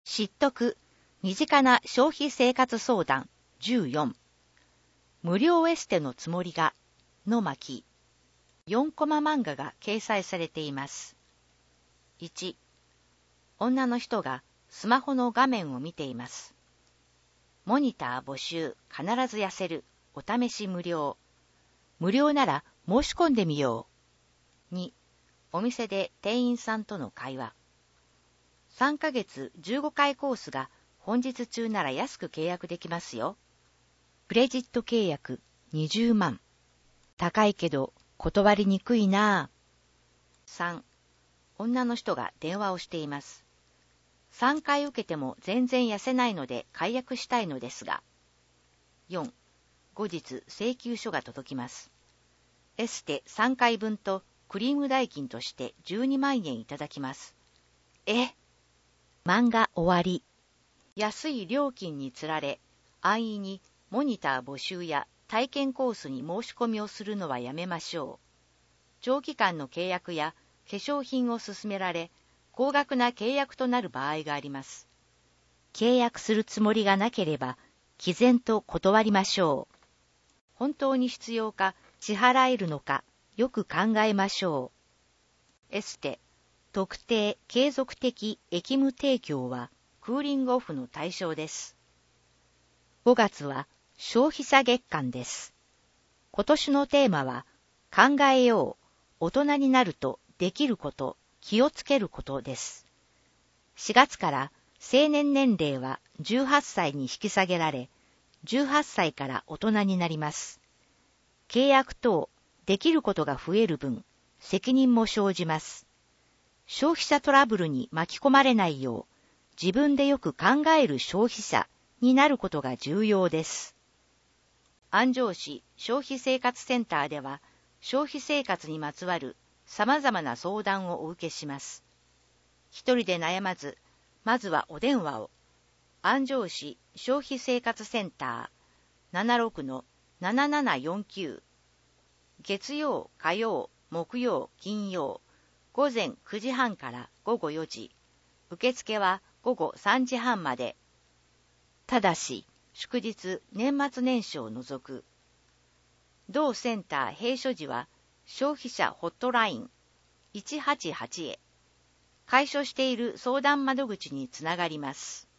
知っとく身近な消費生活相談14無料エステのつもりがの巻4コマ漫画が掲載されています。1、女の人がスマホの画面を見ています。モニター募集、必ず痩せる、お試し無料。無料なら申し込んでみよう。2、お店で店員さんとの会話。3ヶ月15回コースが本日中なら安く契約できますよ。クレジット契約20万。高いけど断りにくいなぁ。3、女の人が電話をしています。3回受けても全然痩せないので解約したいのですが。4、後日請求書が届きます。エステ3回分とクリーム代金として12万円いただきます。漫画終わり。安い料金につられ、安易にモニター募集や体験コースに申し込みをするのはやめましょう。長期間の契約や化粧品を勧められ、高額な契約となる場合があります。契約するつもりがなければ、毅然と断りましょう。本当に必要か、支払えるのか、よく考えましょう。エステ、特定継続的役務提供はクーリングオフの対象です。5月は消費者月間です。今年のテーマは考えよう、大人になるとできること、気をつけることです。4月から成年年齢は18歳に引き下げられ、18歳から大人になります。契約等、できることが増える分、責任も生じます。消費者トラブルに巻き込まれないよう、自分でよく考える消費者になることが重要です。安城市消費生活センターでは、消費生活にまつわる様々な相談をお受けします。一人で悩まず、まずはお電話を。安城市消費生活センター 76-7749 月曜、火曜、木曜、金曜午前9時半から午後4時。受付は午後3時半まで。ただし、祝日、年末年始を除く。同センター閉所時は、消費者ホットライン188へ。開所している相談窓口につながります。